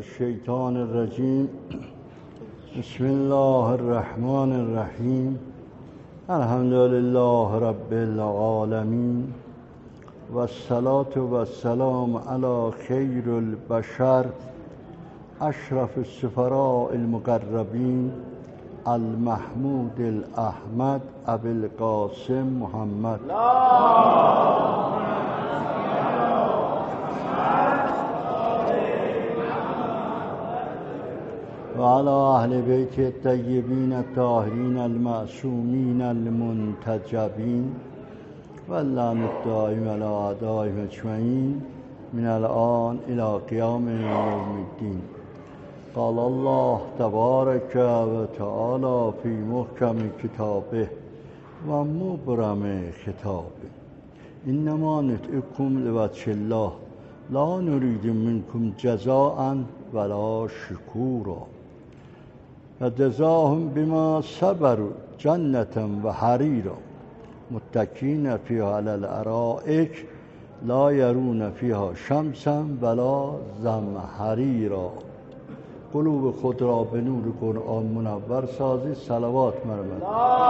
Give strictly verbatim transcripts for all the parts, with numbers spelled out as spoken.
الشیطان الرجیم. بسم الله الرحمن الرحیم. الحمد لله رب العالمین و الصلاة و السلام علی خیر البشر اشرف السفراء المقربین المحمود الاحمد ابی القاسم محمد و علی اهل بیت الطیبین الطاهرین المعصومین المنتجبین و اللعنة الدائم علی اعدائهم اجمعین من الآن الی قیام یوم الدین. قال الله تبارک و تعالی فی محکم کتابه و مبرم خطابه انما نطعمکم لوجه الله لا نرید منکم جزاء ولا شکورا و جزاهم بما صبروا جنة و حریرا متکئین فیها علی الارائک لا یرون فیها شمسا ولا زمهریرا. قلوب خود را به نور قرآن منور سازید. صلوات مرمد.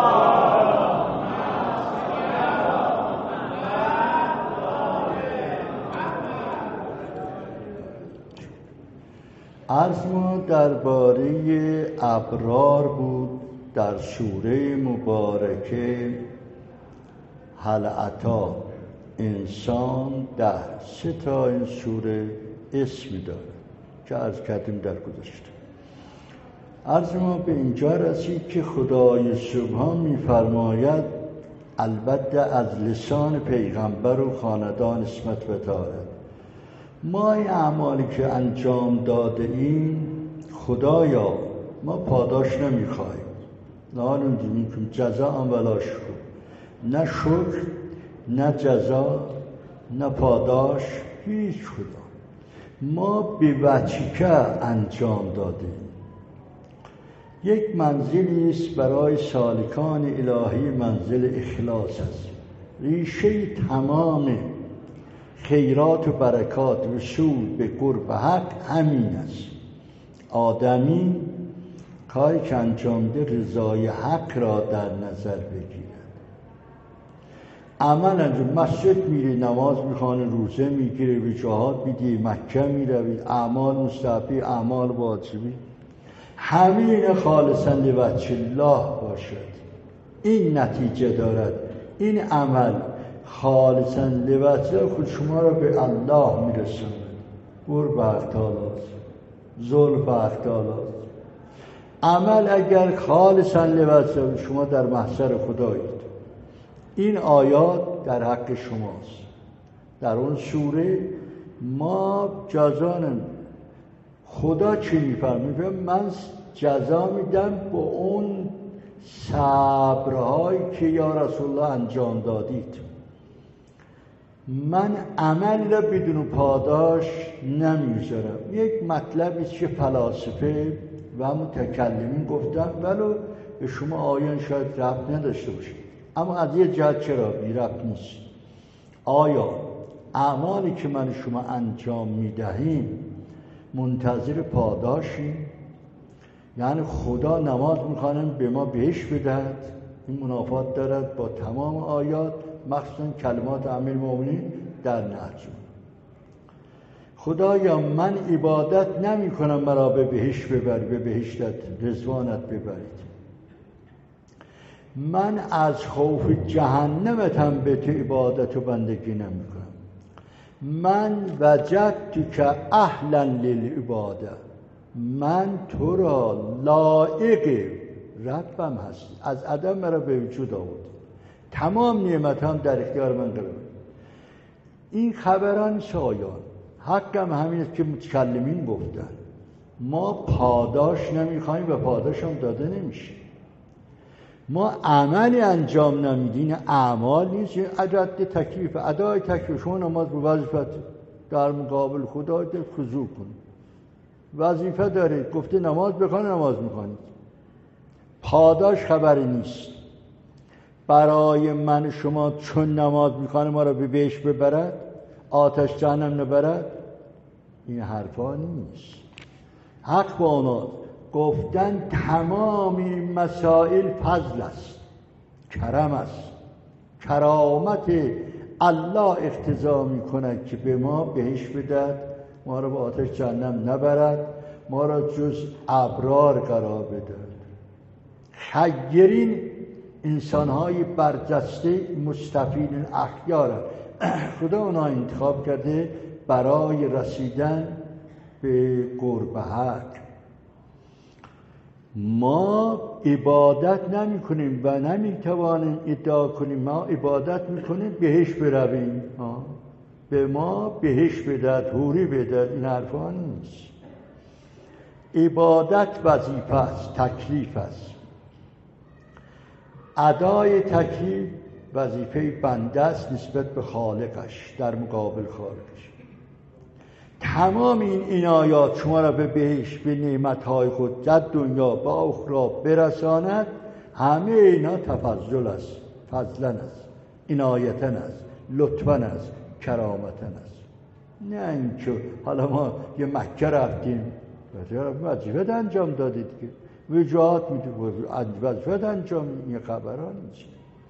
عرض ما درباره ابرار بود در سوره مبارکه هل اتی انسان. در سه تا این سوره اسمی داره که عرض کردیم در گذشته. عرض ما به اینجا رسید که خدای سبحان می‌فرماید البته از لسان پیغمبر و خاندان اسمت بتارد ما این اعمالی که انجام داده ایم خدایا ما پاداش نمیخوایم. لا نرید منکم جزاء ولا شکور. نه شکر نه جزا نه پاداش، هیچ خدا. ما به وجهک انجام دادیم. یک منزلی است برای سالکان الهی، منزل اخلاص است. ریشه تمام خیرات و برکات رسول به قرب حق همین است. آدمی کاری که انجام ده رضای حق را در نظر بگیرد. عمل انجام، مسجد میری، نماز میخوانه، روزه میگیره، به جهاد میدی، مکه میروی، اعمال مستحبی، اعمال واجبی، همین خالصا لوجه الله باشد. این نتیجه دارد. این عمل خالصا لوجه خود شما را به الله میرساند. قرب حق تعالی، زلف حق تعالی. عمل اگر خالصا لوجه شما در محضر خدایید. این آیات در حق شماست. در اون سوره ما جزا نمیدیم. خدا چی میفرمه؟ من جزا میدم با اون صبرهایی که یا رسول الله انجام دادید. من عمل را بدون پاداش نمیذارم. یک مطلبی که فلاسفه و متکلمین گفتن ولو به شما آیان شاید ربط نداشته باشه، اما از یه جهت چرا بی ربط نیست. آیا اعمالی که من شما انجام میدهیم منتظر پاداشیم؟ یعنی خدا نماز میخوانم به ما بهش بدهد؟ این منافات دارد با تمام آیات، مخصوصا کلمات امیر المؤمنین در نهج. خدایا من عبادت نمی کنم مرا به بهشت ببری، به بهشتت رضوانت ببرید. من از خوف جهنمتم به تو عبادت و بندگی نمی کنم. من وجدت که اهلا للعباده، من تو را لایق ربم هستی. از عدم مرا به وجود آورد، تمام نعمت هم در اختیار من قرار. این خبران شایان حقم همین است که متکلمین گفتن ما پاداش نمیخوایم و پاداش هم داده نمیشه. ما عملی انجام نمیدین، اعمال نیست. عدد تکلیف، ادای تکلیف. شما نماز به وظیفت در مقابل خدا خضوع کنید. وظیفه دارید، گفته نماز بخوانید، نماز میخوانید. پاداش خبری نیست. برای من شما چون نماز میخوانه ما را به بهشت ببرد، آتش جهنم نبرد، این حرفا نیست. حق با اونا گفتن تمام این مسائل فضل است، کرم است، کرامت الله اقتضا میکند که به ما بهش بدهد، ما را به آتش جهنم نبرد، ما را جز ابرار قرار بدهد. خیرین انسان‌های برجسته مستفیدین اخیار خدا اونا انتخاب کرده برای رسیدن به قرب حق. ما عبادت نمی کنیم و نمی توانیم ادعا کنیم ما عبادت می کنیم بهش برویم، به ما بهش بدهد، حوری بدهد، این حرفا نیست. عبادت وظیفه است، تکلیف است. ادای تکلیف وظیفه بنده است نسبت به خالقش در مقابل خالقش. تمام این عنایات شما را به بهش، به نعمتهای خود در دنیا و آخرت برساند، همه اینا تفضل است، فضلن است، عنایتن است، لطفن است، کرامتن است. نه اینکه حالا ما یه مکه رفتیم وظیفت انجام دادید که وجاهت میده وظیفت انجام، این خبران نیست.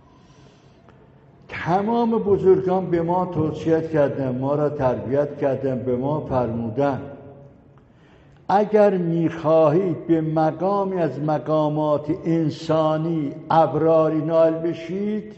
تمام بزرگان به ما توصیه کردن، ما را تربیت کردن، به ما فرمودن اگر میخواهید به مقامی از مقامات انسانی ابراری نائل بشید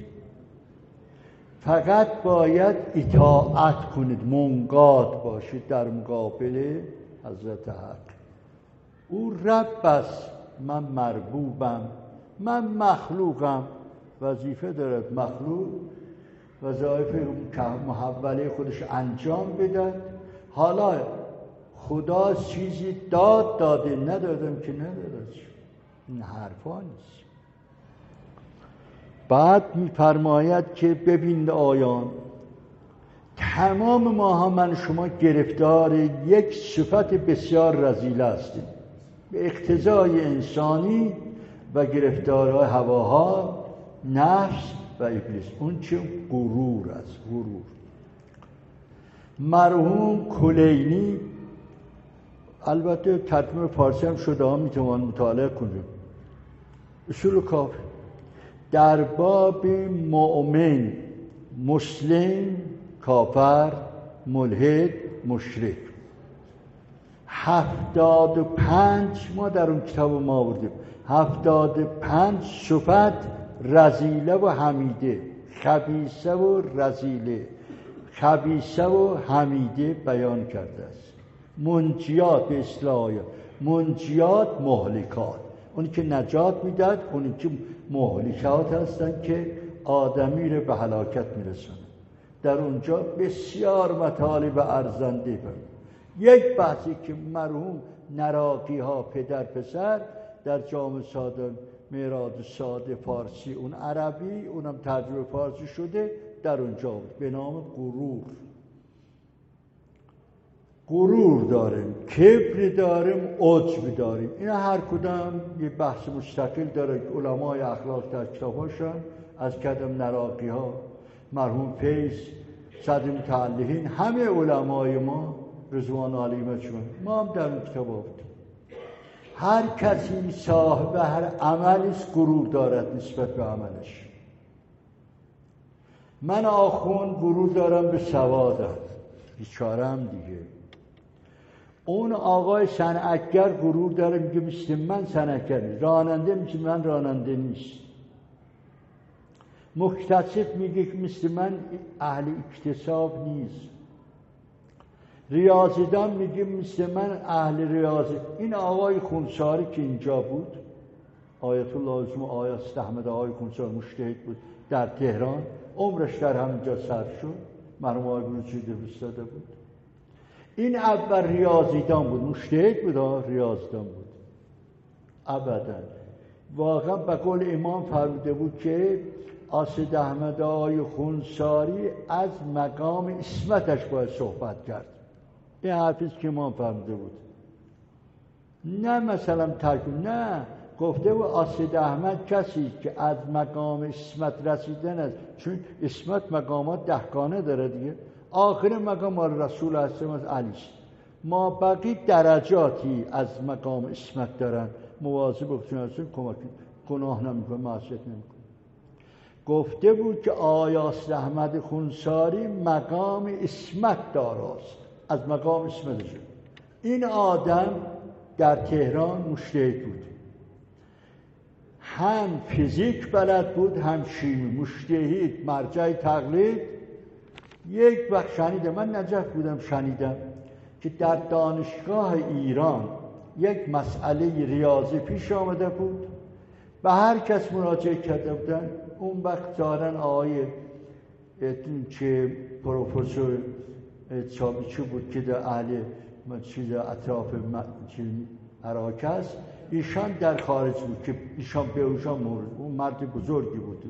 فقط باید اطاعت کنید، منقاد باشید در مقابل حضرت حق. او رب است، من مربوبم، من مخلوقم. وظیفه دارد مخلوق وظایف محوله خودش انجام بدهد. حالا خدا چیزی داد داده، ندادم که ندادم، این حرفا نیست. بعد می‌فرماید که ببین آیان تمام ما هم من شما گرفتار یک صفت بسیار رذیله هستیم به اقتضای انسانی و گرفتارهای هواها، نفس و ابلیس. اون چه غرور است، غرور. مرحوم کلینی، البته ترجمه فارسی هم شده ها میتوان مطالعه کنیم، اصول کافی در باب مؤمن، مسلم، کافر، ملحد، مشرک، هفتاد و پنج ما در اون کتاب ما آوردیم، هفتاد و پنج صفت رذیله و حمیده، خبیثه و رذیله، خبیثه و حمیده بیان کرده است. منجیات به اصطلاح منجیات، مهلکات، اونی که نجات میداد، اونی که مهلکات هستن که آدمی رو به هلاکت میرسن. در اونجا بسیار مطالب ارزنده بود. یک بحثی که مرحوم نراقی ها پدر پسر در جامع ساده میراد ساده فارسی، اون عربی، اونم ترجمه فارسی شده، در اونجا بود به نام غرور. غرور داریم، کبر داریم، عجب داریم. اینا هر کدام یه بحث مستقل داره که علمای اخلاق در کتاباشون از کدم نراقی ها، مرحوم فیض، صدر متعلقین، همه علمای ما رضوان علیهم ما هم در اون کتاب آوردیم. هر کسی صاحب هر عملی غرور دارد نسبت به عملش. من آخوند غرور دارم به سوادم، بیچاره‌ام دیگه. اون آقای صنعتگر غرور داره میگه مثل من صنعتگر نیست. راننده میگه من راننده نیست. مکتسب میگه که مثل من اهل اکتساب نیست. ریاضیدان میگه مثل من اهل ریاضی. این آقای خونساری که اینجا بود، آیت الله اسم آیت احمد آقای خونساری مجتهد بود در تهران، عمرش در همینجا صرف شد، مرحوم آقای بروجردی فرستاده بود. این اول ریاضیدان بود، مجتهد بود، ریاضیدان بود ابدا. واقعا به قول امام فرموده بود که آسد احمد آقای خونساری از مقام اسمتش باید صحبت کرد. این حرفیست که امام فرموده بود، نه مثلا ترکیم، نه گفته بود آسد احمد کسی که از مقام اسمت رسیدن است، چون اسمت مقامات دهگانه داره دیگه. آخر مقام رسول هستم از علیست، ما بقی درجاتی از مقام اسمت دارن، مواظب باشین، کمک گناه نمیکنه، معصیت نمیکنه. گفته بود که آیاس احمد خونساری مقام اسمت داراست، از مقام اسمت شد. این آدم در تهران مجتهد بود، هم فیزیک بلد بود هم شیمی، مجتهد مرجع تقلید. یک وقت شنیدم، من نجف بودم، شنیدم که در دانشگاه ایران یک مسئله ریاضی پیش آمده بود و هر کس مراجعه کرده بودن. اون وقت دارن آقای که پروفسور چابیچی بود که در اهل چیز اطراف عراق است، ایشان در خارج بود که ایشان به اوشان مورد، اون مرد بزرگی بود.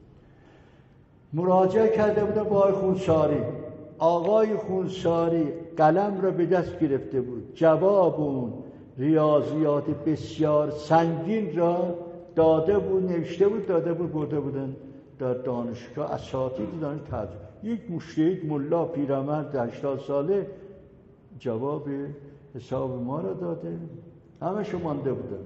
مراجعه کرده بودن با آقای خونساری. آقای خونساری قلم را به دست گرفته بود، جواب اون ریاضیات بسیار سنگین را داده بود، نوشته بود، داده بود، برده بودن در دانشگاه اساتید دانشگاه ترجمه. یک مجتهد ملا پیرمرد هشتاد ساله جواب حساب ما را داده، همه مانده بودن.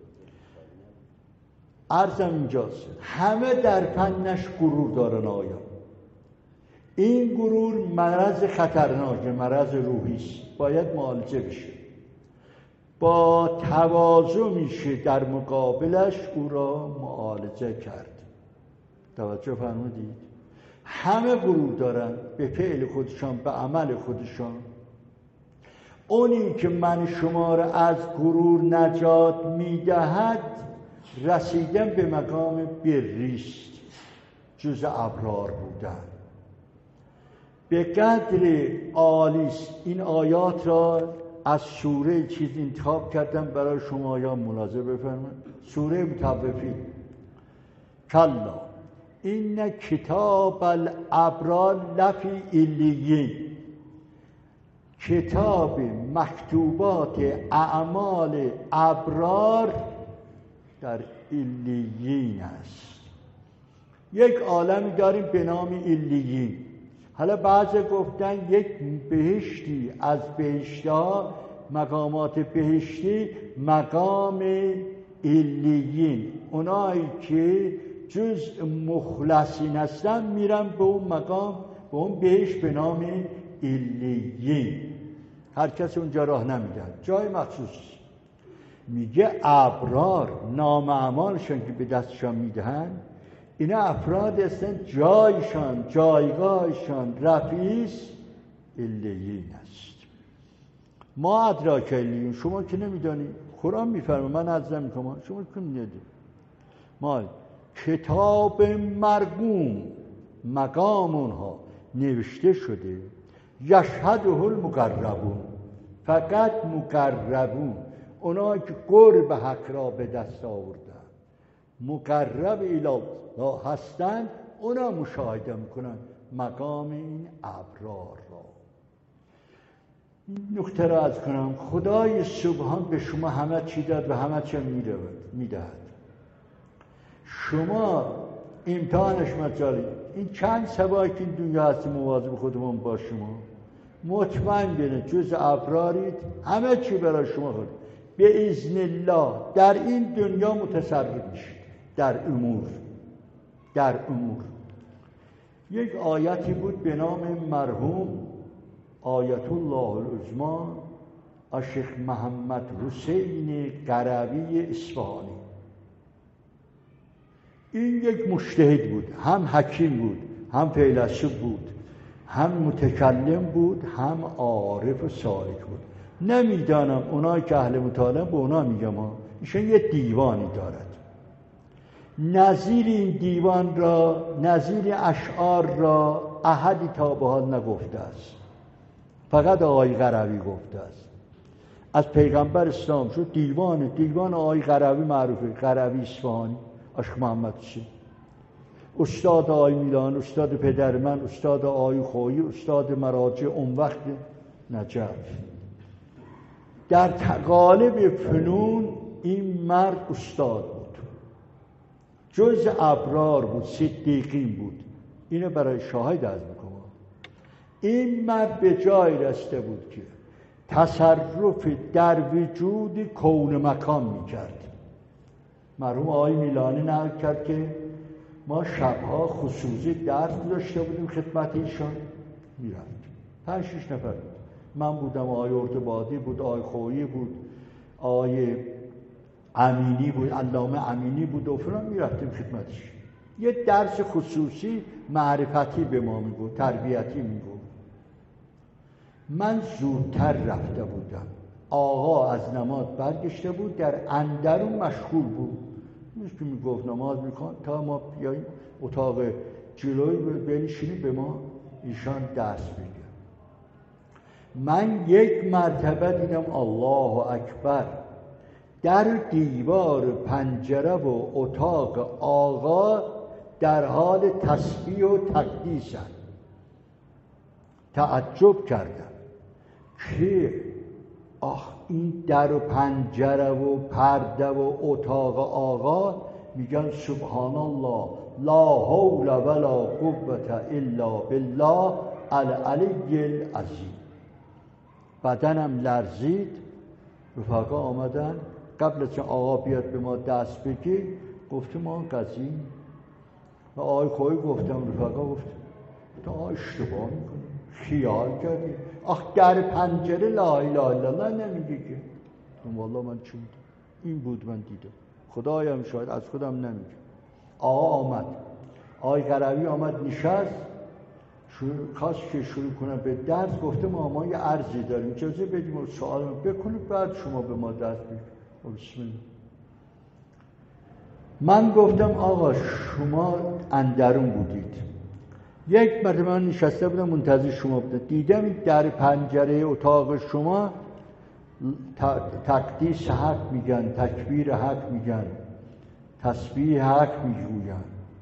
عرضم اینجاست، همه در فنش غرور دارن. آیا این غرور مرض خطرناک، مرض روحی است، باید معالجه بشه. با تواضع میشه در مقابلش او را معالجه کرد. توجه فرمودید؟ همه غرور دارن به فعل خودشان، به عمل خودشان. اونی که من شما را از غرور نجات میدهد رسیدن به مقام بریست، جز ابرار بودن. به قدر عالیست. این آیات را از سوره چیز انتخاب کردم برای شما، یا ملاحظه بفرمایید. سوره مطففین. کلا این کتاب الابرار لفی علیین، کتاب مکتوبات اعمال ابرار در علیین است. یک عالمی داریم به نام علیین. حالا بعضی گفتن یک بهشتی از بهشت‌ها، مقامات بهشتی، مقام علیین. اونایی که جز مخلصین هستن میرن به اون مقام، به اون بهشت به نام علیین. هر کس اونجا راه نمیدن، جای مخصوص. میگه ابرار نام اعمالشان که به دستشان میدهن، اینا افراد هستن جایشان، جایگاهشان رفیس علیین است. ما ادراک علیین، شما که نمیدونید، قرآن میفرمه، من عرض میکنم، شما که نمیدونید. ما کتاب مرقوم، مقام اونها نوشته شده، یشهده المقربون، فقط مقربون، اونایی که قرب حق را به دست آوردن، مقرب الی هستند، اونا مشاهده میکنن مقام این ابرار را. این نکته را از کنم، خدای سبحان به شما همه چی داد و همه چی میدهد. شما امتحانش مجالی، این چند سبایی که این دنیا هستی، مواظب خودمون باش. شما مطمئن بینه جز ابرارید، همه چی برای شما خود به اذن الله در این دنیا متصرف میشید، در امور در امور. یک آیتی بود به نام مرحوم آیت الله العظمی شیخ محمد حسین قروی اصفهانی. این یک مجتهد بود، هم حکیم بود، هم فیلسوف بود، هم متکلم بود، هم عارف و سالک بود. نمیدانم اونایی که اهل مطالعه به اونا میگم ها، ایشون یه دیوانی دارد. نظیر این دیوان را، نظیر اشعار را احدی تا به حال نگفته است، فقط آقای قروی گفته است. از پیغمبر اسلام شد دیوان دیوان آقای قروی معروفه، قروی اصفهانی، عاشق محمد حسین، استاد آقای میلان، استاد پدر من، استاد آقای خویی، استاد مراجع اون وقت نجف. در غالب فنون این مرد استاد بود، جز ابرار بود، صدیقین بود. اینو برای شاهد از میکنم. این مرد به جای رسیده بود که تصرف در وجود کون مکان میکرد. مرحوم آقای میلانی نقل کرد که ما شبها خصوصی درس داشته بودیم خدمت ایشان، میرفتیم پنج شش نفر بود. من بودم، آقای ارتباطی بود، آقای خویی بود، آقای امینی بود، علامه امینی بود و فلان، میرفتیم خدمتش. یه درس خصوصی معرفتی به ما میگفت، تربیتی میگفت. من زودتر رفته بودم. آقا از نماز برگشته بود، در اندرون مشغول بود. میشه که میگفت نماز میکن تا ما بیاییم اتاق جلوی بنشینیم به ما ایشان درس بگه. من یک مرتبه دیدم الله اکبر در دیوار پنجره و اتاق آقا در حال تسبیح و تقدیسند. تعجب کردم که آخ این در و پنجره و پرده و اتاق آقا میگن سبحان الله لا حول ولا قوة الا بالله العلی العظیم. بدنم لرزید. رفقا آمدن قبل از آقا بیاد به ما دست بگی گفتم ما قضیه و آقای خوی گفتم رفقا گفتم تو آقا اشتباه میکنی، خیال کردی، آخ در پنجره لا اله الا الله نمیگه که. والله من چون این بود من دیدم، خدایم شاید از خودم نمیگه. آقا آمد، آقای قروی آمد نشست، خواست که شروع کنم به درس. گفتم ما یه عرضی داریم اجازه بدیم و سوال بکنید بعد شما به ما درس بگید. بسم الله. من گفتم آقا شما اندرون بودید، یک مرتبه من نشسته بودم منتظر شما بودم، دیدم در پنجره اتاق شما تقدیس حق میگن، تکبیر حق میگن، تسبیح حق میگوین.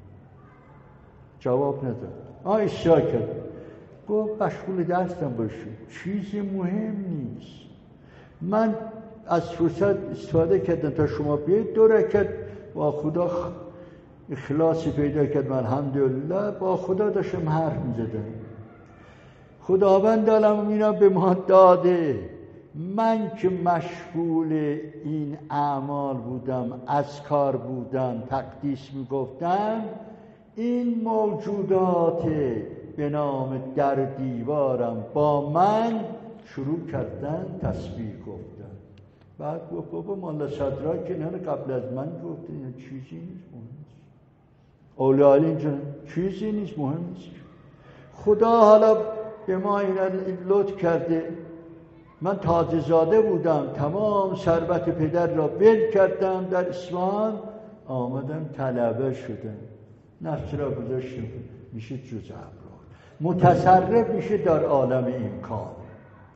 جواب نداد. آه اشتراک کرد. گفت مشغول درستم باشید، چیزی مهم نیست. من از فرصت استفاده کردم تا شما بیاید دو رکعت با خدا اخلاصی پیدا کرد. من الحمدلله با خدا داشتم حرف میزدم. خداوند عالم اینا به ما داده، من که مشغول این اعمال بودم، اذکار بودم، تقدیس میگفتم، این موجودات به نام در دیوارم با من شروع کردن تسبیح گفتن. بعد گفت بابا مولا صدرا که نه قبل از من گفت این چیزی نیست، مهم نیست. اولیاء اینجا چیزی نیست، مهم نیست. خدا حالا به ما این لطف کرده. من تازه زاده بودم، تمام ثروت پدر را ول کردم در اصفهان، آمدم طلبه شدم، نفس را گذاشتم میشه جز ابرار. متصرف میشه در عالم امکان،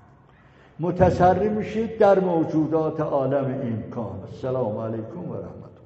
متصرف میشه در موجودات عالم امکان. السلام علیکم و رحمت